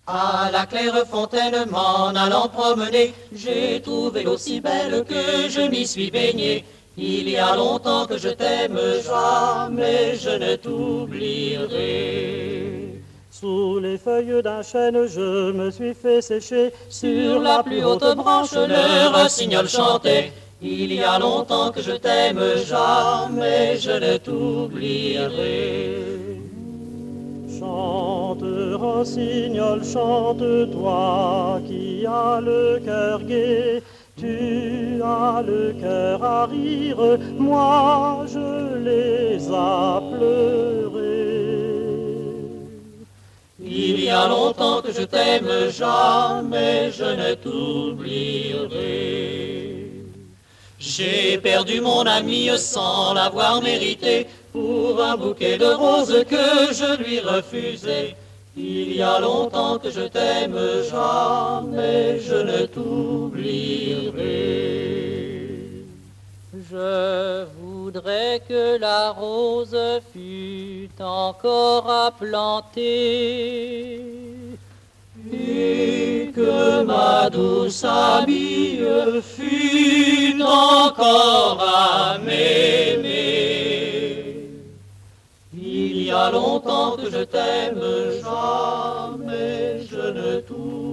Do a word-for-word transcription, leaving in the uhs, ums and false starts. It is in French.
À la claire fontaine m'en allant promener, j'ai trouvé l'eau si belle que je m'y suis baigné. Il y a longtemps que je t'aime, jamais je ne t'oublierai. Sous les feuilles d'un chêne, je me suis fait sécher. Sur la plus haute branche, le rossignol chantait. Il y a longtemps que je t'aime, jamais je ne t'oublierai. Chante, rossignol, chante, toi qui as le cœur gai. Tu as le cœur à rire, moi je les a pleurés. Il y a longtemps que je t'aime, jamais je ne t'oublierai. J'ai perdu mon ami sans l'avoir mérité, pour un bouquet de roses que je lui refusais. Il y a longtemps que je t'aime, jamais je ne t'oublierai. Je voudrais que la rose fût encore à planter, et que ma douce amie fût encore à m'aimer. Il y a longtemps que je t'aime, jamais je ne t'oublie.